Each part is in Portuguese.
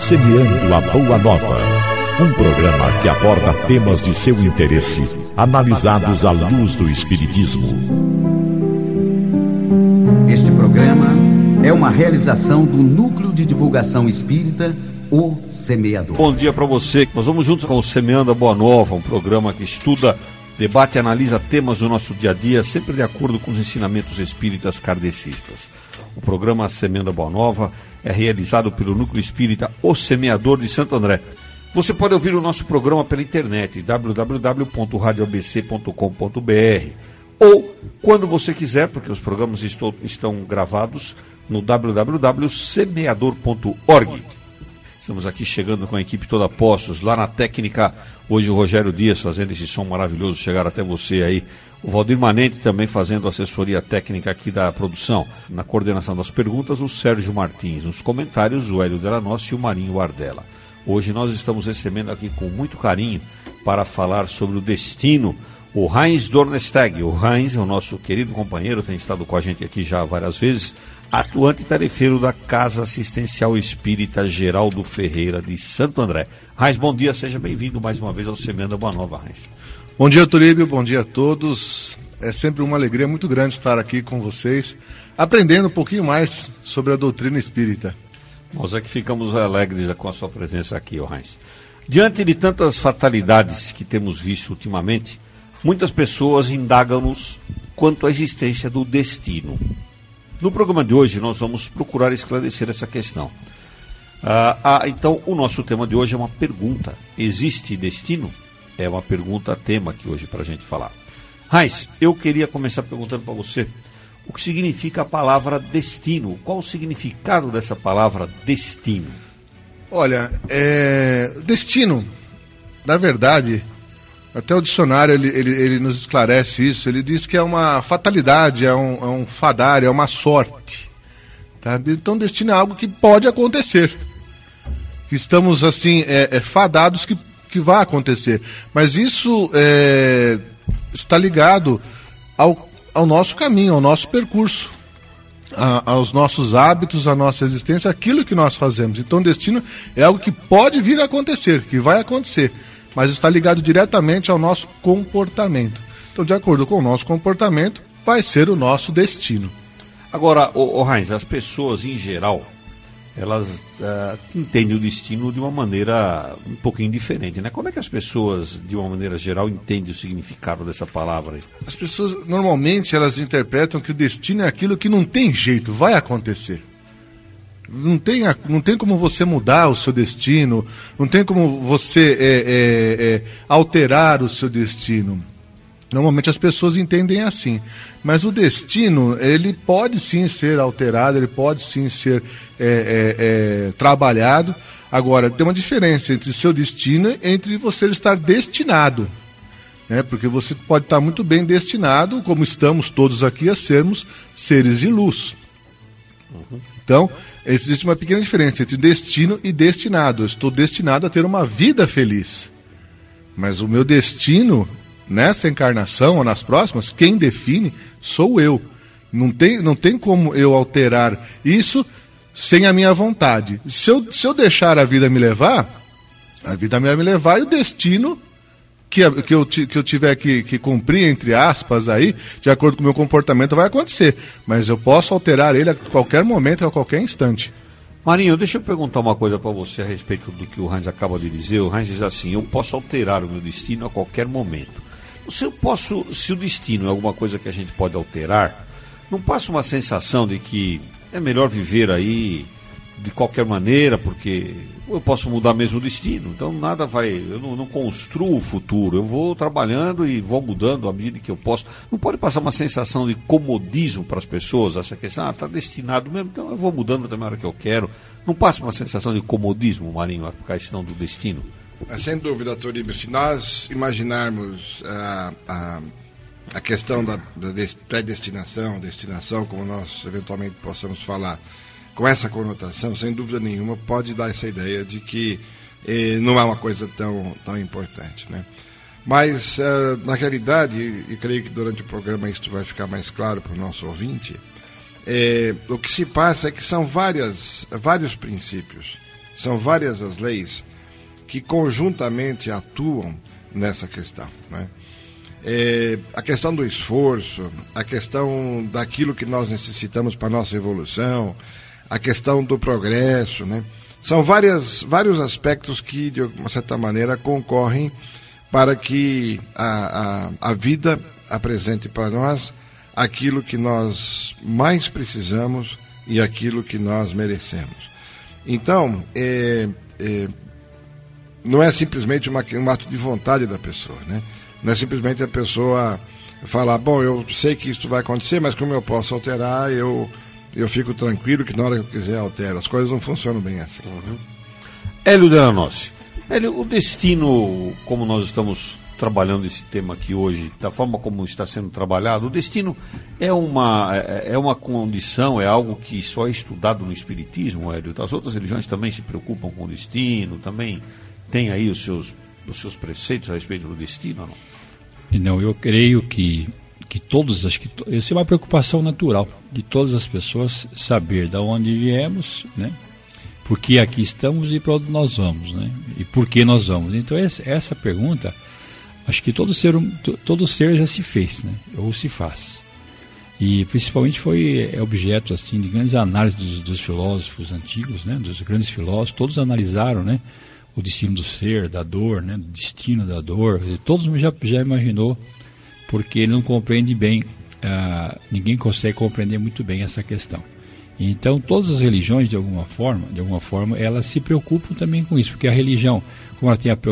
Semeando a Boa Nova. Um programa que aborda temas de seu interesse, analisados à luz do Espiritismo. Este programa é uma realização do Núcleo de Divulgação Espírita, O Semeador. Bom dia para você. Nós vamos juntos com o Semeando a Boa Nova, um programa que estuda, debate e analisa temas do nosso dia a dia, sempre de acordo com os ensinamentos espíritas kardecistas. O programa Semeando a Boa Nova é realizado pelo Núcleo Espírita O Semeador de Santo André. Você pode ouvir o nosso programa pela internet, www.radioabc.com.br, ou, quando você quiser, porque os programas estão gravados, no www.semeador.org. Estamos aqui chegando com a equipe toda a postos, lá na técnica, hoje o Rogério Dias fazendo esse som maravilhoso chegar até você aí. O Valdir Manente também fazendo assessoria técnica aqui da produção. Na coordenação das perguntas, o Sérgio Martins. Nos comentários, o Hélio Delanossi e o Marinho Ardella. Hoje nós estamos recebendo aqui com muito carinho para falar sobre o destino o Heinz Dornesteg. O Heinz é o nosso querido companheiro, tem estado com a gente aqui já várias vezes, atuante tarefeiro da Casa Assistencial Espírita Geraldo Ferreira de Santo André. Heinz, bom dia, seja bem-vindo mais uma vez ao Semeando a Boa Nova, Heinz. Bom dia, Tulíbio, bom dia a todos. É sempre uma alegria muito grande estar aqui com vocês, aprendendo um pouquinho mais sobre a doutrina espírita. Nós é que ficamos alegres com a sua presença aqui, Heinz. Diante de tantas fatalidades que temos visto ultimamente, muitas pessoas indagam-nos quanto à existência do destino. No programa de hoje nós vamos procurar esclarecer essa questão. Então o nosso tema de hoje é uma pergunta. Existe destino? É uma pergunta-tema aqui hoje para a gente falar. Heinz, eu queria começar perguntando para você o que significa a palavra destino. Qual o significado dessa palavra destino? Olha, destino, na verdade, até o dicionário ele nos esclarece isso. Ele diz que é uma fatalidade, é um fadário, é uma sorte. Tá? Então destino é algo que pode acontecer. Que estamos assim, fadados que vai acontecer. Mas isso está ligado ao nosso caminho, ao nosso percurso, aos nossos hábitos, à nossa existência, aquilo que nós fazemos. Então destino é algo que pode vir a acontecer, que vai acontecer, mas está ligado diretamente ao nosso comportamento. Então, de acordo com o nosso comportamento, vai ser o nosso destino. Agora, Heinz, as pessoas em geral, elas entendem o destino de uma maneira um pouquinho diferente, né? Como é que as pessoas, de uma maneira geral, entendem o significado dessa palavra aí? As pessoas, normalmente, elas interpretam que o destino é aquilo que não tem jeito, vai acontecer. Não tem como você mudar o seu destino, não tem como você alterar o seu destino. Normalmente as pessoas entendem assim, mas o destino, ele pode sim ser alterado, ele pode sim ser trabalhado. Agora, tem uma diferença entre seu destino e entre você estar destinado, né? Porque você pode estar muito bem destinado, como estamos todos aqui, a sermos seres de luz. Então, existe uma pequena diferença entre destino e destinado. Eu estou destinado a ter uma vida feliz, mas o meu destino, nessa encarnação ou nas próximas, quem define sou eu. Não tem como eu alterar isso sem a minha vontade. Se eu deixar a vida me levar, a vida vai me levar, e o destino que eu tiver que cumprir, entre aspas, aí, de acordo com o meu comportamento, vai acontecer. Mas eu posso alterar ele a qualquer momento, a qualquer instante. Marinho, deixa eu perguntar uma coisa para você a respeito do que o Heinz acaba de dizer. O Heinz diz assim: eu posso alterar o meu destino a qualquer momento. Se o destino é alguma coisa que a gente pode alterar, não passa uma sensação de que é melhor viver aí de qualquer maneira, porque eu posso mudar mesmo o destino, então eu não construo o futuro, eu vou trabalhando e vou mudando à medida que eu posso. Não pode passar uma sensação de comodismo para as pessoas, essa questão, está destinado mesmo, então eu vou mudando também a hora que eu quero. Não passa uma sensação de comodismo, Marinho, a questão do destino? Sem dúvida, Toribio, se nós imaginarmos a questão da predestinação, destinação, como nós eventualmente possamos falar, com essa conotação, sem dúvida nenhuma, pode dar essa ideia de que não é uma coisa tão importante, né? Mas, na realidade, e creio que durante o programa isso vai ficar mais claro para o nosso ouvinte, o que se passa é que são vários princípios São várias as leis que conjuntamente atuam nessa questão, né? A questão do esforço, a questão daquilo que nós necessitamos para a nossa evolução, a questão do progresso, né? São vários aspectos que, de uma certa maneira, concorrem para que a vida apresente para nós aquilo que nós mais precisamos e aquilo que nós merecemos. Então, não é simplesmente um ato de vontade da pessoa, né? Não é simplesmente a pessoa falar, bom, eu sei que isso vai acontecer, mas como eu posso alterar, eu fico tranquilo que na hora que eu quiser altero. As coisas não funcionam bem assim. Hélio Delanossi. Hélio, o destino, como nós estamos trabalhando esse tema aqui hoje, da forma como está sendo trabalhado, o destino é uma condição, é algo que só é estudado no Espiritismo, Hélio? As outras religiões também se preocupam com o destino, também tem aí os seus preceitos a respeito do destino ou não? Não, eu creio que todos, acho que isso é uma preocupação natural de todas as pessoas, saber de onde viemos, né? Por que aqui estamos e para onde nós vamos, né? E por que nós vamos. Então essa pergunta, acho que todo ser já se fez, né? Ou se faz. E principalmente foi objeto assim de grandes análises dos filósofos antigos, né? Dos grandes filósofos, todos analisaram, né? O destino do ser, da dor, né? O destino da dor. Todos já imaginou, porque ele não compreende bem, ninguém consegue compreender muito bem essa questão. Então todas as religiões de alguma forma elas se preocupam também com isso, porque a religião, como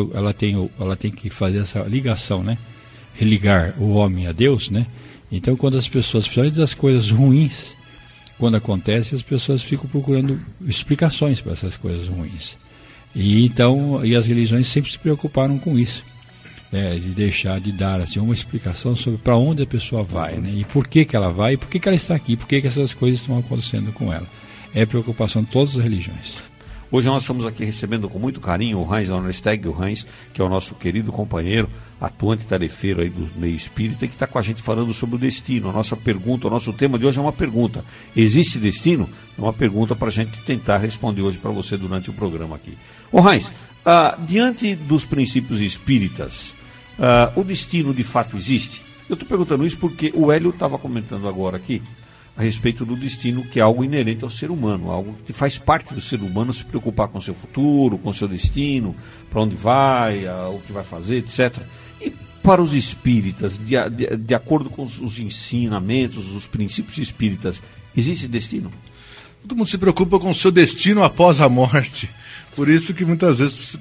ela tem que fazer essa ligação, né? Religar o homem a Deus, né? Então quando as pessoas, principalmente das coisas ruins, quando acontece, as pessoas ficam procurando explicações para essas coisas ruins. E as religiões sempre se preocuparam com isso, de deixar de dar assim, uma explicação sobre para onde a pessoa vai, né? E por que ela vai, e por que ela está aqui, por que essas coisas estão acontecendo com ela. É preocupação de todas as religiões. Hoje nós estamos aqui recebendo com muito carinho o Heinz Honorsteg, o Heinz, que é o nosso querido companheiro, atuante tarefeiro aí do meio espírita, e que está com a gente falando sobre o destino. A nossa pergunta, o nosso tema de hoje é uma pergunta. Existe destino? É uma pergunta para a gente tentar responder hoje para você durante o programa aqui. Ô Heinz, diante dos princípios espíritas, o destino de fato existe? Eu estou perguntando isso porque o Hélio estava comentando agora aqui a respeito do destino, que é algo inerente ao ser humano, algo que faz parte do ser humano se preocupar com o seu futuro, com o seu destino, para onde vai, o que vai fazer, etc. E para os espíritas, de acordo com os ensinamentos, os princípios espíritas, existe destino? Todo mundo se preocupa com o seu destino após a morte. Por isso que muitas vezes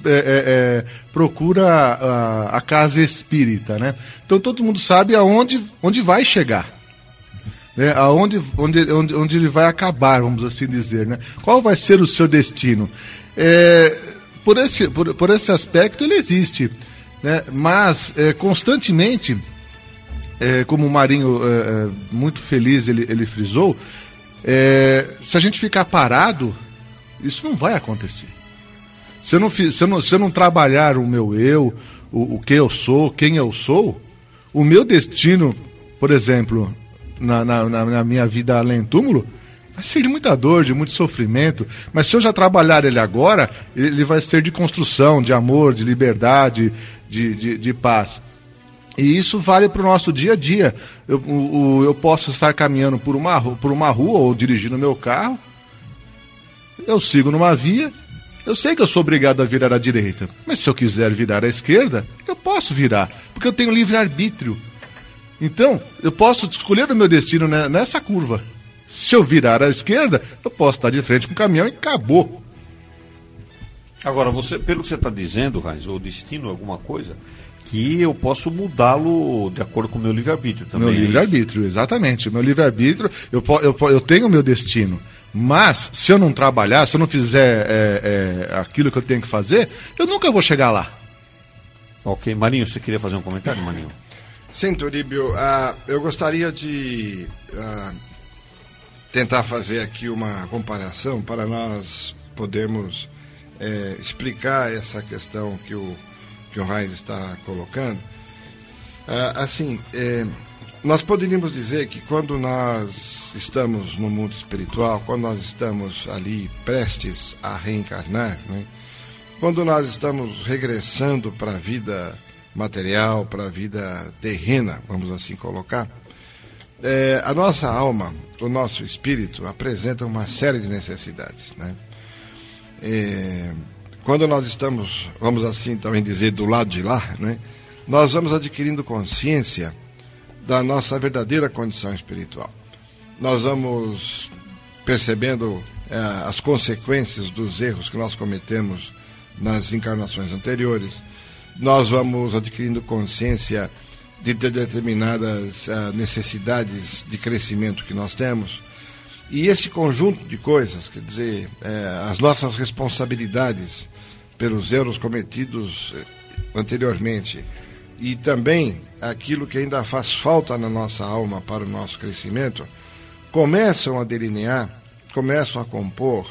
procura a casa espírita, né? Então todo mundo sabe onde vai chegar. Onde ele vai acabar, vamos assim dizer, né? Qual vai ser o seu destino? Por esse aspecto ele existe, né? Mas constantemente, como o Marinho muito feliz ele frisou, se a gente ficar parado, isso não vai acontecer. Se eu não trabalhar o meu o que eu sou, quem eu sou, o meu destino, por exemplo, na minha vida além do túmulo, vai ser de muita dor, de muito sofrimento, mas se eu já trabalhar ele agora, ele vai ser de construção, de amor, de liberdade, de paz. E isso vale para o nosso dia a dia. Eu posso estar caminhando por uma rua ou dirigindo meu carro, eu sigo numa via, eu sei que eu sou obrigado a virar à direita, mas se eu quiser virar à esquerda, eu posso virar, porque eu tenho livre-arbítrio. Então, eu posso escolher o meu destino nessa curva. Se eu virar à esquerda, eu posso estar de frente com o caminhão e acabou. Agora, pelo que você está dizendo, Heinz, o destino é alguma coisa que eu posso mudá-lo de acordo com o meu livre-arbítrio também. Meu livre-arbítrio, exatamente. Meu livre-arbítrio, eu tenho o meu destino. Mas, se eu não trabalhar, se eu não fizer aquilo que eu tenho que fazer, eu nunca vou chegar lá. Ok. Marinho, você queria fazer um comentário, Marinho? Sim, Turíbio, eu gostaria de tentar fazer aqui uma comparação para nós podermos explicar essa questão que o Heinz está colocando. nós poderíamos dizer que quando nós estamos no mundo espiritual, quando nós estamos ali prestes a reencarnar, né? Quando nós estamos regressando para a vida material, para a vida terrena, vamos assim colocar, a nossa alma, o nosso espírito apresenta uma série de necessidades, né? Quando nós estamos, vamos assim também dizer, do lado de lá, né? Nós vamos adquirindo consciência da nossa verdadeira condição espiritual. Nós vamos percebendo as consequências dos erros que nós cometemos nas encarnações anteriores. Nós vamos adquirindo consciência de determinadas necessidades de crescimento que nós temos. E esse conjunto de coisas, quer dizer, as nossas responsabilidades pelos erros cometidos anteriormente, e também aquilo que ainda faz falta na nossa alma para o nosso crescimento, começam a delinear, começam a compor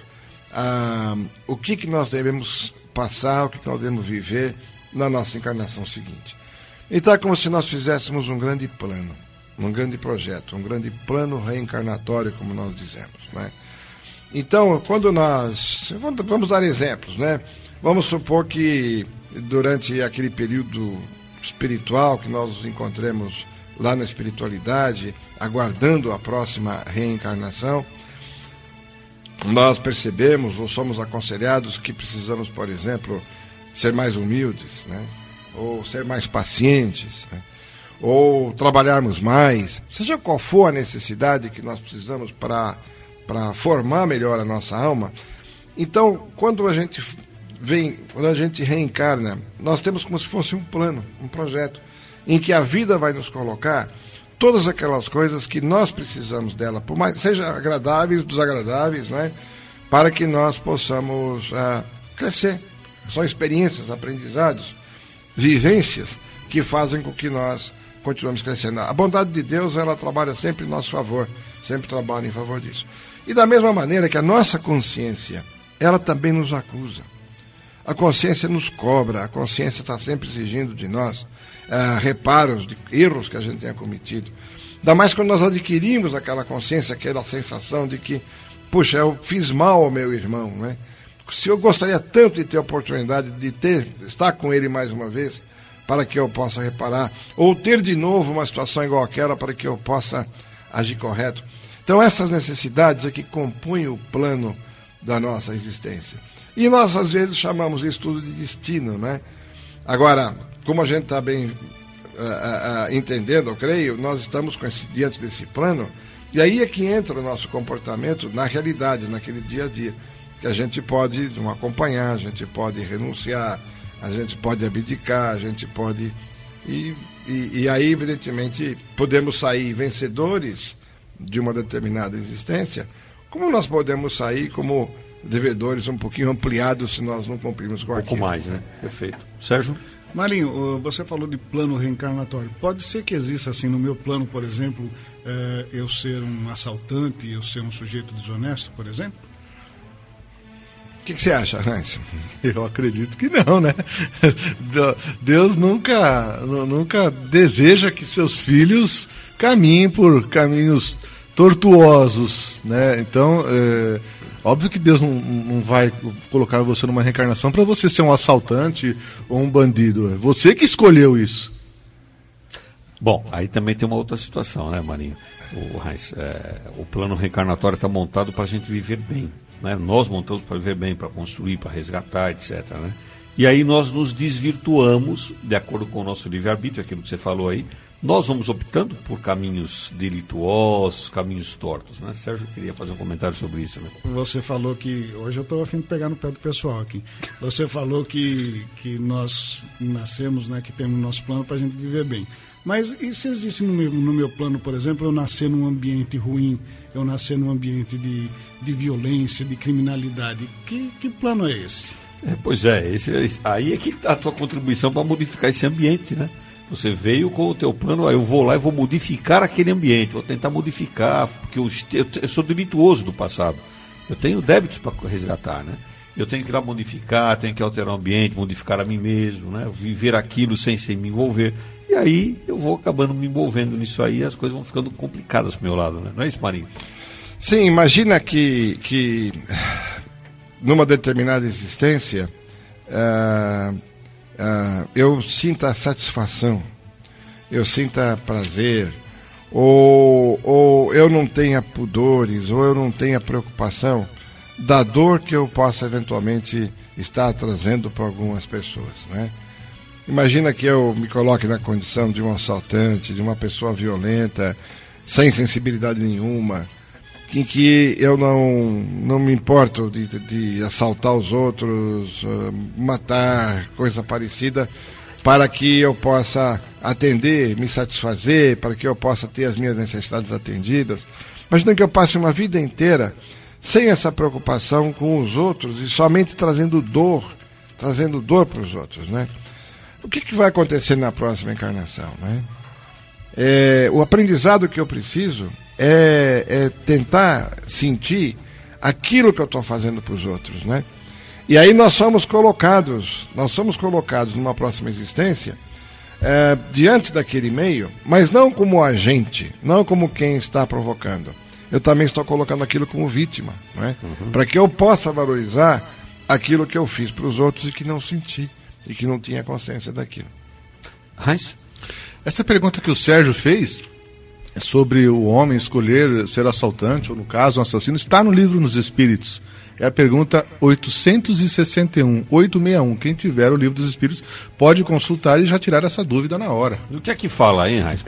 o que nós devemos passar, o que nós devemos viver na nossa encarnação seguinte. Então é como se nós fizéssemos um grande plano, um grande projeto, um grande plano reencarnatório, como nós dizemos, né? Então, quando nós... Vamos dar exemplos, né? Vamos supor que durante aquele período espiritual que nós nos encontremos lá na espiritualidade, aguardando a próxima reencarnação, nós percebemos ou somos aconselhados que precisamos, por exemplo, ser mais humildes, né? Ou ser mais pacientes, né? Ou trabalharmos mais, seja qual for a necessidade que nós precisamos para formar melhor a nossa alma. Então, quando a gente reencarna, nós temos como se fosse um plano, um projeto, em que a vida vai nos colocar todas aquelas coisas que nós precisamos dela, por mais seja agradáveis, desagradáveis, né, para que nós possamos crescer. São experiências, aprendizados, vivências que fazem com que nós continuemos crescendo. A bondade de Deus, ela trabalha sempre em nosso favor, sempre trabalha em favor disso. E da mesma maneira que a nossa consciência, ela também nos acusa. A consciência nos cobra, a consciência está sempre exigindo de nós reparos de erros que a gente tenha cometido. Ainda mais quando nós adquirimos aquela consciência, aquela sensação de que, puxa, eu fiz mal ao meu irmão, né? Se eu gostaria tanto de ter a oportunidade de estar com ele mais uma vez, para que eu possa reparar, ou ter de novo uma situação igual àquela para que eu possa agir correto. Então essas necessidades é que compõem o plano da nossa existência. E nós, às vezes, chamamos isso tudo de destino, né? Agora, como a gente está bem entendendo, eu creio, nós estamos diante desse plano, e aí é que entra o nosso comportamento na realidade, naquele dia a dia, que a gente pode não acompanhar, a gente pode renunciar, a gente pode abdicar, a gente pode... E aí, evidentemente, podemos sair vencedores de uma determinada existência, como nós podemos sair como devedores um pouquinho ampliados se nós não cumprirmos com aquilo. Um pouco mais, né? Perfeito. Sérgio? Marinho, você falou de plano reencarnatório. Pode ser que exista, assim, no meu plano, por exemplo, eu ser um assaltante, eu ser um sujeito desonesto, por exemplo? O que você acha, Heinz? Eu acredito que não, né? Deus nunca deseja que seus filhos caminhem por caminhos tortuosos, né? Então, óbvio que Deus não vai colocar você numa reencarnação para você ser um assaltante ou um bandido. É você que escolheu isso. Bom, aí também tem uma outra situação, né, Marinho? Heinz, o plano reencarnatório está montado para a gente viver bem. Né? Nós montamos para viver bem, para construir, para resgatar, etc. Né? E aí nós nos desvirtuamos, de acordo com o nosso livre-arbítrio, aquilo que você falou aí, nós vamos optando por caminhos delituosos, caminhos tortos. Né? Sérgio queria fazer um comentário sobre isso. Né? Você falou que... Hoje eu estou a fim de pegar no pé do pessoal aqui. Você falou que nós nascemos, né, que temos nosso plano para a gente viver bem. Mas e se existe no meu plano, por exemplo, eu nascer num ambiente ruim, eu nascer num ambiente de violência, de criminalidade? Que plano é esse? Pois é, aí é que está a tua contribuição para modificar esse ambiente, né? Você veio com o teu plano, eu vou lá e vou modificar aquele ambiente, vou tentar modificar, porque eu sou delituoso do passado, eu tenho débitos para resgatar, né? Eu tenho que ir lá modificar, tenho que alterar o ambiente, modificar a mim mesmo, né? Viver aquilo sem me envolver. E E aí eu vou acabando me envolvendo nisso aí e as coisas vão ficando complicadas pro meu lado, né? Não é isso, Marinho? Sim, imagina que numa determinada existência eu sinta satisfação, eu sinta prazer, ou eu não tenha pudores, ou eu não tenha preocupação da dor que eu possa eventualmente estar trazendo para algumas pessoas, né? Imagina que eu me coloque na condição de um assaltante, de uma pessoa violenta, sem sensibilidade nenhuma, em que eu não me importo de assaltar os outros, matar, coisa parecida, para que eu possa atender, me satisfazer, para que eu possa ter as minhas necessidades atendidas. Imagina que eu passe uma vida inteira sem essa preocupação com os outros e somente trazendo dor para os outros, né? O que vai acontecer na próxima encarnação, né? O aprendizado que eu preciso é tentar sentir aquilo que eu estou fazendo para os outros, né? E aí nós somos colocados numa próxima existência diante daquele meio, mas não como agente, não como quem está provocando. Eu também estou colocando aquilo como vítima, né? Para que eu possa valorizar aquilo que eu fiz para os outros e que não senti, e que não tinha consciência daquilo. Heinz? Essa pergunta que o Sérgio fez sobre o homem escolher ser assaltante, ou no caso um assassino, está no livro Nos Espíritos. É a pergunta 861. Quem tiver o livro dos Espíritos pode consultar e já tirar essa dúvida na hora. E o que é que fala aí, Heinz?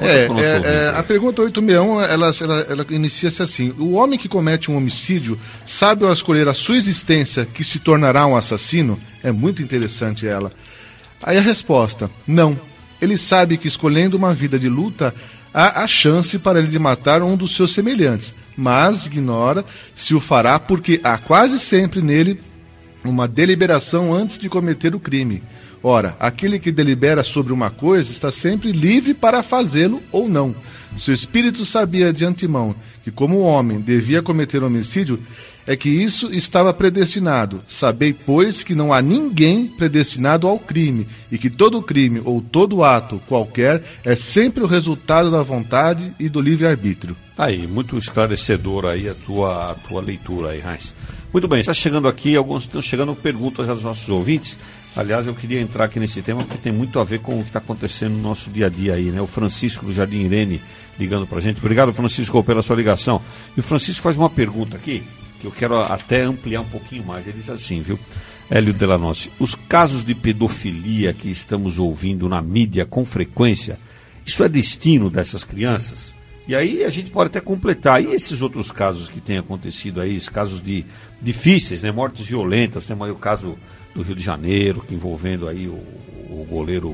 A pergunta 861, ela inicia-se assim: o homem que comete um homicídio sabe ao escolher a sua existência que se tornará um assassino? É muito interessante ela. Aí a resposta: não. Ele sabe que escolhendo uma vida de luta há a chance para ele de matar um dos seus semelhantes, mas ignora se o fará porque há quase sempre nele uma deliberação antes de cometer o crime. Ora, aquele que delibera sobre uma coisa está sempre livre para fazê-lo ou não. Se o espírito sabia de antemão que como homem devia cometer homicídio, é que isso estava predestinado. Sabei, pois, que não há ninguém predestinado ao crime, e que todo crime ou todo ato qualquer é sempre o resultado da vontade e do livre-arbítrio. Aí, muito esclarecedora aí a tua leitura aí, Heinz. Muito bem, está chegando aqui, estão chegando perguntas aos nossos ouvintes. Aliás, eu queria entrar aqui nesse tema porque tem muito a ver com o que está acontecendo no nosso dia a dia aí, né? O Francisco do Jardim Irene ligando para a gente. Obrigado, Francisco, pela sua ligação. E o Francisco faz uma pergunta aqui, que eu quero até ampliar um pouquinho mais. Ele diz assim, viu? Hélio Delanossi, os casos de pedofilia que estamos ouvindo na mídia com frequência, isso é destino dessas crianças? E aí a gente pode até completar. E esses outros casos que têm acontecido aí, esses casos difíceis, né? Mortes violentas, temos aí o caso do Rio de Janeiro, que envolvendo aí o goleiro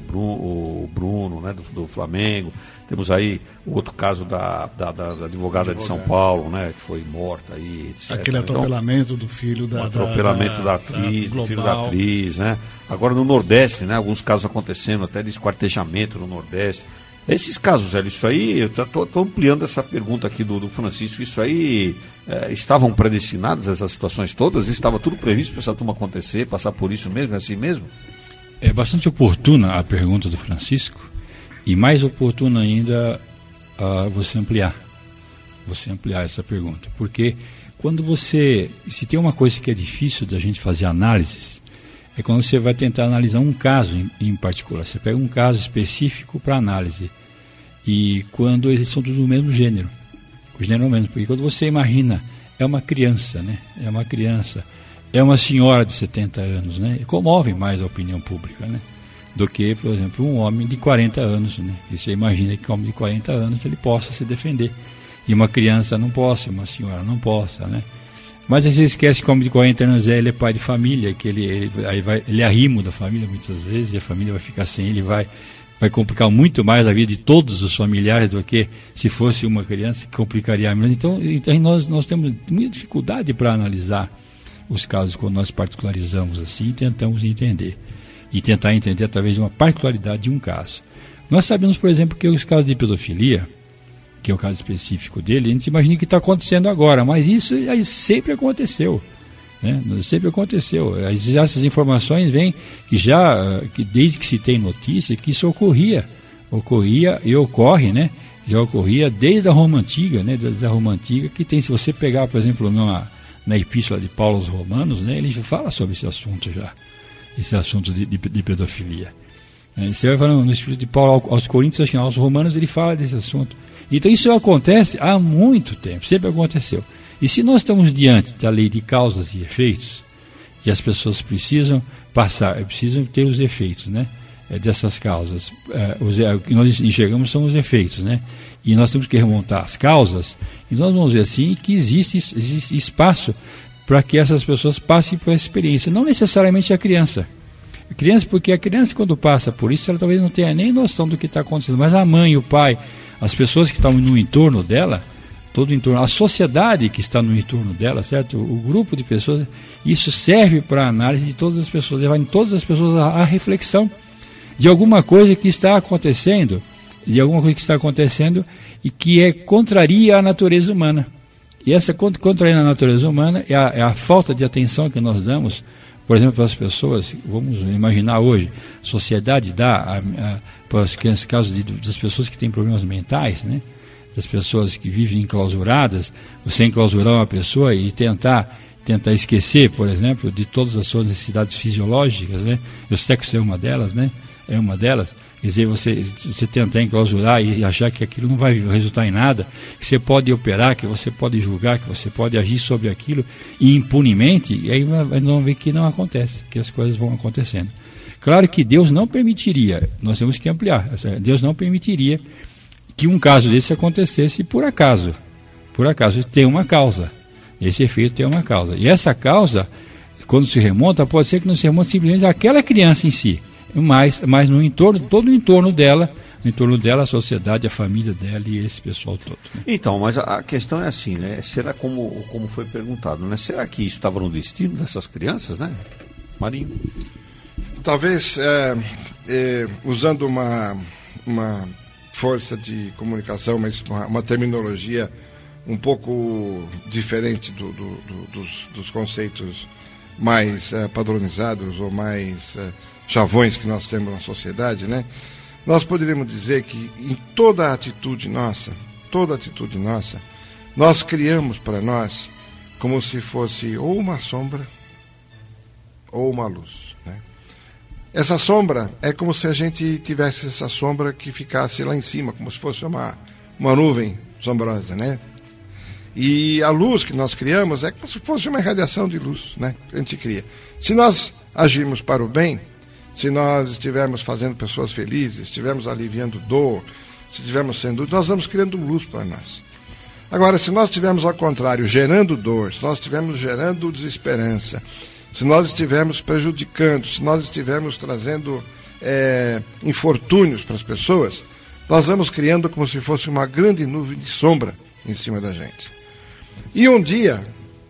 Bruno, né? do Flamengo. Temos aí o outro caso da advogada de São Paulo, né? Que foi morta aí, etc. Aquele atropelamento do filho da atropelamento da atriz, do filho da atriz, né? Agora no Nordeste, né? Alguns casos acontecendo até de esquartejamento no Nordeste. Esses casos, Hélio, isso aí, eu estou ampliando essa pergunta aqui do Francisco, isso aí estavam predestinadas essas situações todas? Estava tudo previsto para essa turma acontecer, passar por isso mesmo, assim mesmo? É bastante oportuna a pergunta do Francisco, e mais oportuna ainda você ampliar essa pergunta, porque quando se tem uma coisa que é difícil da gente fazer análises, é quando você vai tentar analisar um caso em particular. Você pega um caso específico para análise. E quando eles são todos do mesmo gênero. O gênero mesmo. Porque quando você imagina, é uma criança, né? É uma criança. É uma senhora de 70 anos, né? E comove mais a opinião pública, né? Do que, por exemplo, um homem de 40 anos, né? E você imagina que um homem de 40 anos ele possa se defender. E uma criança não possa, uma senhora não possa, né? Mas aí você esquece que o homem de 40 anos ele é pai de família, que ele é arrimo da família muitas vezes, e a família vai ficar sem ele, vai complicar muito mais a vida de todos os familiares do que se fosse uma criança, que complicaria menos. Então nós temos muita dificuldade para analisar os casos quando nós particularizamos assim e tentamos entender. E tentar entender através de uma particularidade de um caso. Nós sabemos, por exemplo, que os casos de pedofilia, que é o caso específico dele, a gente imagina que está acontecendo agora, mas isso aí sempre aconteceu, né? Sempre aconteceu. Essas informações vêm que desde que se tem notícia, que isso ocorria ocorria e ocorre, né? Já ocorria desde a Roma Antiga, né? Desde a Roma Antiga, que tem, se você pegar, por exemplo, na Epístola de Paulo aos Romanos, né? Ele fala sobre esse assunto já, esse assunto de pedofilia. Você vai falando no Espírito de Paulo aos Coríntios, acho que aos Romanos, ele fala desse assunto. Então isso acontece há muito tempo, sempre aconteceu. E se nós estamos diante da lei de causas e efeitos, e as pessoas precisam ter os efeitos, né? Dessas causas. O que nós enxergamos são os efeitos, né? E nós temos que remontar as causas, e nós vamos ver assim que existe espaço para que essas pessoas passem por essa experiência, não necessariamente a criança. Porque a criança, quando passa por isso, ela talvez não tenha nem noção do que está acontecendo, mas a mãe, o pai, as pessoas que estão no entorno dela, todo o entorno, a sociedade que está no entorno dela, certo? O grupo de pessoas, isso serve para a análise de todas as pessoas, levar em todas as pessoas a reflexão de alguma coisa que está acontecendo, e que contraria a natureza humana. E essa contraria a natureza humana é a falta de atenção que nós damos, por exemplo, para as pessoas, vamos imaginar hoje, a sociedade dá para as crianças, casos das pessoas que têm problemas mentais, né? Das pessoas que vivem enclausuradas, você enclausurar uma pessoa e tentar esquecer, por exemplo, de todas as suas necessidades fisiológicas, né? O sexo é uma delas, né? É uma delas. Quer dizer, você tentar enclausurar e achar que aquilo não vai resultar em nada, que você pode operar, que você pode julgar, que você pode agir sobre aquilo impunemente, e aí nós vamos ver que não acontece, que as coisas vão acontecendo. Claro que Deus não permitiria, nós temos que ampliar, Deus não permitiria que um caso desse acontecesse por acaso. Por acaso, tem uma causa. Esse efeito tem uma causa. E essa causa, quando se remonta, pode ser que não se remonte simplesmente àquela criança em si, mas no entorno, todo o entorno dela, a sociedade, a família dela e esse pessoal todo. Né? Então, mas a questão é assim, né? Será como foi perguntado, né? Será que isso estava no destino dessas crianças, né? Marinho? Talvez, usando uma força de comunicação, mas uma terminologia um pouco diferente dos conceitos mais padronizados ou mais chavões que nós temos na sociedade, né? Nós poderíamos dizer que em toda atitude nossa, nós criamos para nós como se fosse ou uma sombra ou uma luz, né? Essa sombra é como se a gente tivesse essa sombra que ficasse lá em cima, como se fosse uma nuvem sombrosa, né? E a luz que nós criamos é como se fosse uma irradiação de luz, né? Que a gente cria. Se nós agirmos para o bem, se nós estivermos fazendo pessoas felizes, estivermos aliviando dor, se estivermos sendo, nós vamos criando luz para nós. Agora, se nós estivermos ao contrário, gerando dor, se nós estivermos gerando desesperança, se nós estivermos prejudicando, se nós estivermos trazendo infortúnios para as pessoas, nós vamos criando como se fosse uma grande nuvem de sombra em cima da gente. E um dia,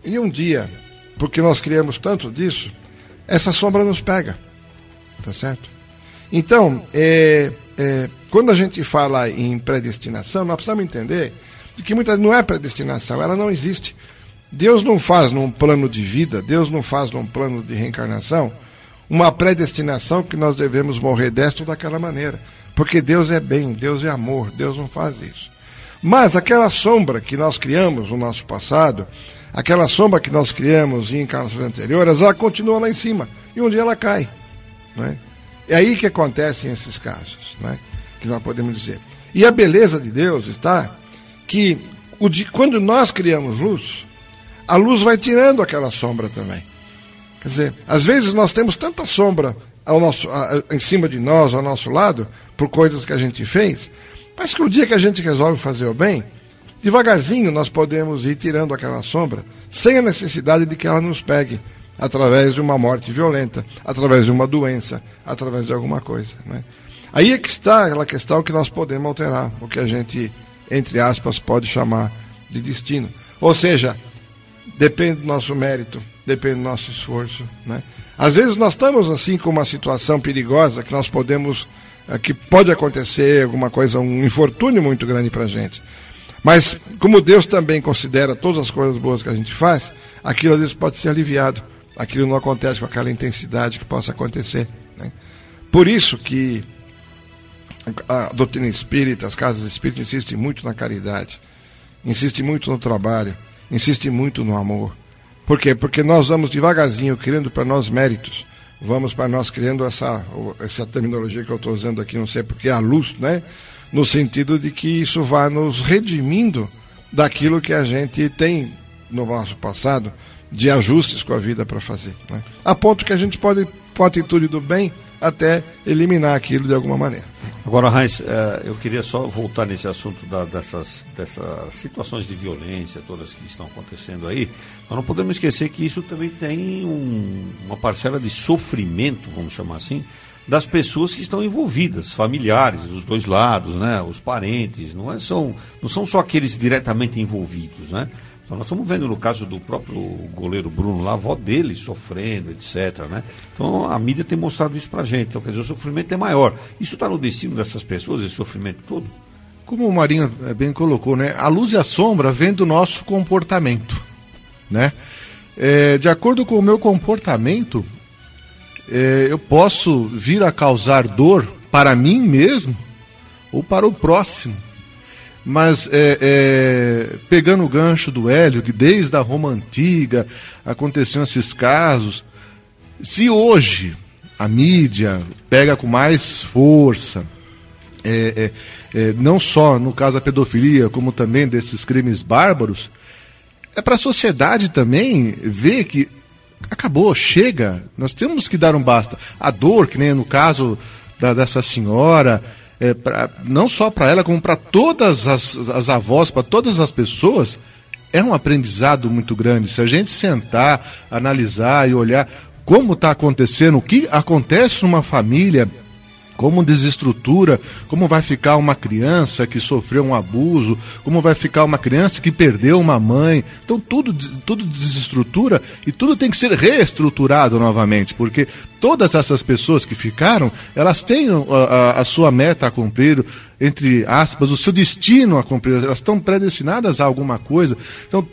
porque nós criamos tanto disso, essa sombra nos pega. Tá certo? Então, quando a gente fala em predestinação, nós precisamos entender que muitas não é predestinação, ela não existe. Deus não faz num plano de vida, Deus não faz num plano de reencarnação uma predestinação que nós devemos morrer desta ou daquela maneira. Porque Deus é bem, Deus é amor, Deus não faz isso. Mas aquela sombra que nós criamos no nosso passado, aquela sombra que nós criamos em encarnações anteriores, ela continua lá em cima e um dia ela cai. Não é? É aí que acontecem esses casos, não é? Que nós podemos dizer. E a beleza de Deus está que quando nós criamos luz, a luz vai tirando aquela sombra também. Quer dizer, às vezes nós temos tanta sombra em cima de nós, ao nosso lado, por coisas que a gente fez, mas que o dia que a gente resolve fazer o bem, devagarzinho nós podemos ir tirando aquela sombra, sem a necessidade de que ela nos pegue, através de uma morte violenta, através de uma doença, através de alguma coisa, né? Aí é que está aquela questão que nós podemos alterar, o que a gente, entre aspas, pode chamar de destino. Ou seja, depende do nosso mérito, depende do nosso esforço, né? Às vezes nós estamos assim com uma situação perigosa que nós podemos, que pode acontecer alguma coisa, um infortúnio muito grande para a gente. Mas como Deus também considera todas as coisas boas que a gente faz, aquilo às vezes pode ser aliviado. Aquilo não acontece com aquela intensidade que possa acontecer, né? Por isso que A doutrina espírita, as casas espíritas insistem muito na caridade, insistem muito no trabalho, insistem muito no amor. Por quê? Porque nós vamos devagarzinho criando para nós méritos, vamos para nós criando essa terminologia que eu estou usando aqui, não sei porque, a luz, né? No sentido de que isso vai nos redimindo daquilo que a gente tem no nosso passado, de ajustes com a vida para fazer, né? A ponto que a gente pode, com a atitude do bem, até eliminar aquilo de alguma maneira. Agora, Heinz, eu queria só voltar nesse assunto dessas situações de violência, todas que estão acontecendo aí. Nós não podemos esquecer que isso também tem uma parcela de sofrimento, vamos chamar assim, das pessoas que estão envolvidas, familiares, dos dois lados, né? Os parentes, não são só aqueles diretamente envolvidos, né? Então nós estamos vendo no caso do próprio goleiro Bruno lá, a avó dele sofrendo, etc, né? Então a mídia tem mostrado isso pra gente. Então, quer dizer, o sofrimento é maior. Isso está no destino dessas pessoas, esse sofrimento todo? Como o Marinho bem colocou, né? A luz e a sombra vêm do nosso comportamento, né? De acordo com o meu comportamento, eu posso vir a causar dor para mim mesmo ou para o próximo. Mas pegando o gancho do Hélio, que desde a Roma Antiga aconteciam esses casos, se hoje a mídia pega com mais força, não só no caso da pedofilia, como também desses crimes bárbaros, é para a sociedade também ver que acabou, chega, nós temos que dar um basta. A dor, que nem no caso dessa senhora, não só para ela, como para todas as avós, para todas as pessoas, é um aprendizado muito grande. Se a gente sentar, analisar e olhar como está acontecendo, o que acontece numa família, como desestrutura, como vai ficar uma criança que sofreu um abuso, como vai ficar uma criança que perdeu uma mãe. Então tudo desestrutura e tudo tem que ser reestruturado novamente, porque todas essas pessoas que ficaram, elas têm a sua meta a cumprir, entre aspas, o seu destino a cumprir, elas estão predestinadas a alguma coisa. Então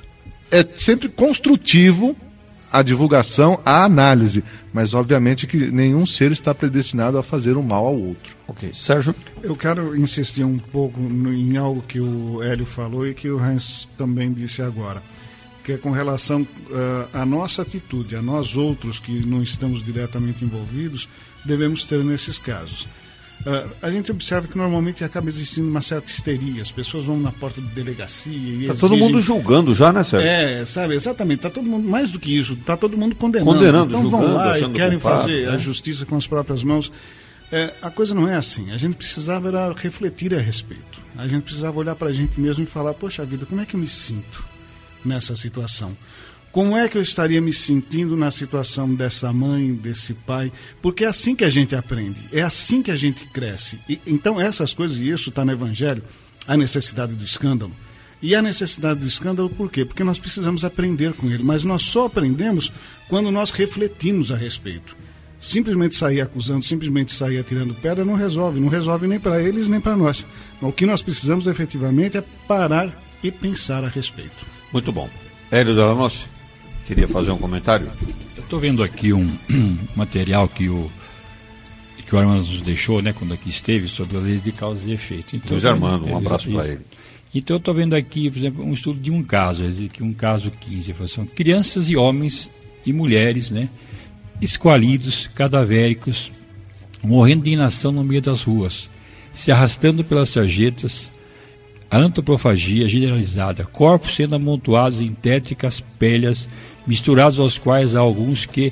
é sempre construtivo a divulgação, a análise, mas obviamente que nenhum ser está predestinado a fazer um mal ao outro. Ok. Sérgio? Eu quero insistir um pouco em algo que o Hélio falou e que o Heinz também disse agora, que é com relação à nossa atitude, a nós outros que não estamos diretamente envolvidos, devemos ter nesses casos. A gente observa que normalmente acaba existindo uma certa histeria, as pessoas vão na porta da delegacia e está todo mundo julgando já, né, Sérgio? Sabe, exatamente, está todo mundo, mais do que isso, está todo mundo condenando. Então julgando, vão lá e querem culpado, fazer a justiça com as próprias mãos. A coisa não é assim, a gente precisava refletir a respeito, a gente precisava olhar para a gente mesmo e falar, poxa vida, como é que eu me sinto nessa situação? Como é que eu estaria me sentindo na situação dessa mãe, desse pai? Porque é assim que a gente aprende, é assim que a gente cresce. Então essas coisas, e isso está no Evangelho, a necessidade do escândalo. E a necessidade do escândalo por quê? Porque nós precisamos aprender com ele, mas nós só aprendemos quando nós refletimos a respeito. Simplesmente sair acusando, simplesmente sair atirando pedra não resolve nem para eles nem para nós. O que nós precisamos efetivamente é parar e pensar a respeito. Muito bom. Hélio Delanossi, queria fazer um comentário? Eu estou vendo aqui um material que o Armando nos deixou, né, quando aqui esteve, sobre as leis de causa e efeito. Então, Luiz Armando, um abraço para ele. Então eu estou vendo aqui, por exemplo, um estudo de um caso, um caso 15, são crianças e homens e mulheres, né, esqualidos, cadavéricos, morrendo de inação no meio das ruas, se arrastando pelas sarjetas, a antropofagia generalizada, corpos sendo amontoados em tétricas pelhas, misturados aos quais há alguns que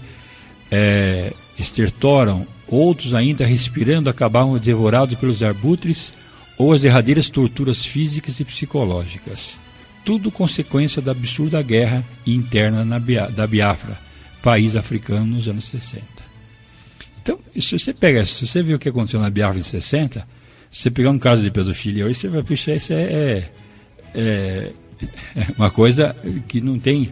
estertoram, outros ainda respirando acabaram devorados pelos arbutres ou as derradeiras torturas físicas e psicológicas. Tudo consequência da absurda guerra interna da Biafra, país africano nos anos 60. Então, se você vê o que aconteceu na Biafra em 60, se você pegar um caso de pedofilia hoje, você vai, puxa, isso é uma coisa que não tem.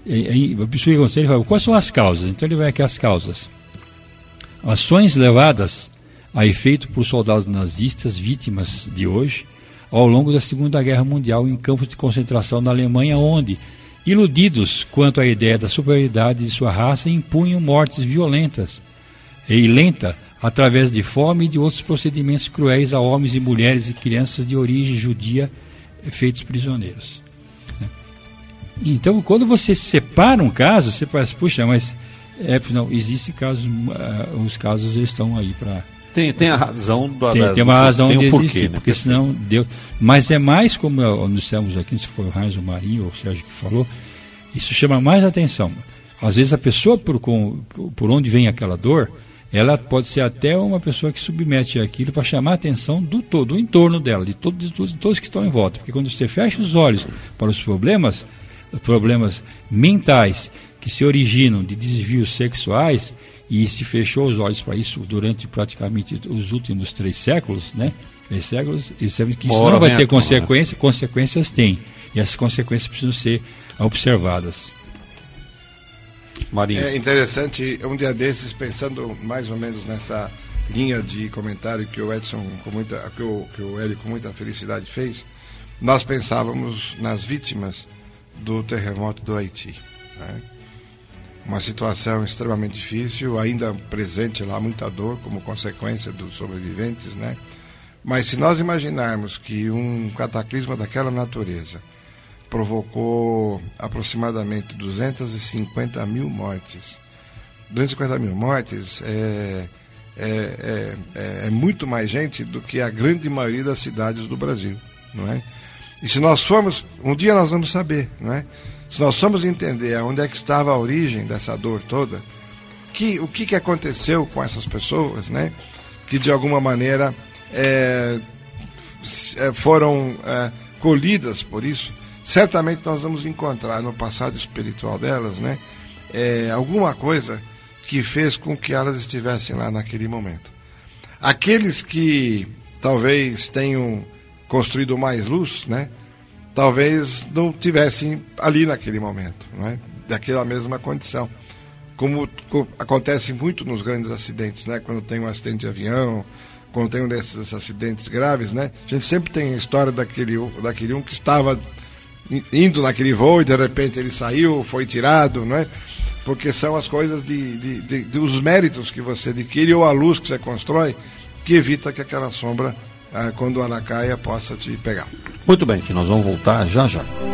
Ele fala, quais são as causas? Então ele vai aqui as causas. Ações levadas a efeito por soldados nazistas, vítimas de hoje, ao longo da Segunda Guerra Mundial, em campos de concentração na Alemanha, onde, iludidos quanto à ideia da superioridade de sua raça, impunham mortes violentas e lenta através de fome e de outros procedimentos cruéis a homens e mulheres e crianças de origem judia feitos prisioneiros. Então, quando você separa um caso, você pensa, puxa, mas não, existe casos, os casos estão aí para... Tem a razão tem uma razão de porquê, existir, né? porque senão deu. Mas é mais como nós estamos aqui, se foi o Heinz, o Marinho ou o Sérgio que falou, isso chama mais atenção. Às vezes a pessoa por onde vem aquela dor, ela pode ser até uma pessoa que submete aquilo para chamar a atenção do todo, do entorno dela, de todos que estão em volta. Porque quando você fecha os olhos para os problemas mentais que se originam de desvios sexuais, e se fechou os olhos para isso durante praticamente os últimos 3 séculos, né? 3 séculos, e sabe que isso não vai ter consequências, consequências tem. E essas consequências precisam ser observadas. Marinho. É interessante, um dia desses, pensando mais ou menos nessa linha de comentário que o Edson, que o Hélio com muita felicidade fez, nós pensávamos nas vítimas do terremoto do Haiti, né? Uma situação extremamente difícil, ainda presente lá muita dor como consequência dos sobreviventes, né? Mas se nós imaginarmos que um cataclisma daquela natureza provocou aproximadamente 250 mil mortes, 250 mil mortes é muito mais gente do que a grande maioria das cidades do Brasil, não é? E se nós formos, um dia nós vamos saber, não é? Se nós formos entender onde é que estava a origem dessa dor toda, o que aconteceu com essas pessoas, né? Que de alguma maneira foram colhidas por isso, certamente nós vamos encontrar no passado espiritual delas, né? Alguma coisa que fez com que elas estivessem lá naquele momento. Aqueles que talvez tenham construído mais luz, né? Talvez não tivessem ali naquele momento, né? Daquela mesma condição. Como acontece muito nos grandes acidentes, né? Quando tem um acidente de avião, quando tem um desses acidentes graves, né? A gente sempre tem a história daquele um que estava indo naquele voo e de repente ele saiu, foi tirado, né? Porque são as coisas dos méritos que você adquire ou a luz que você constrói que evita que aquela sombra, quando ela caia, possa te pegar. Muito bem, que nós vamos voltar já já.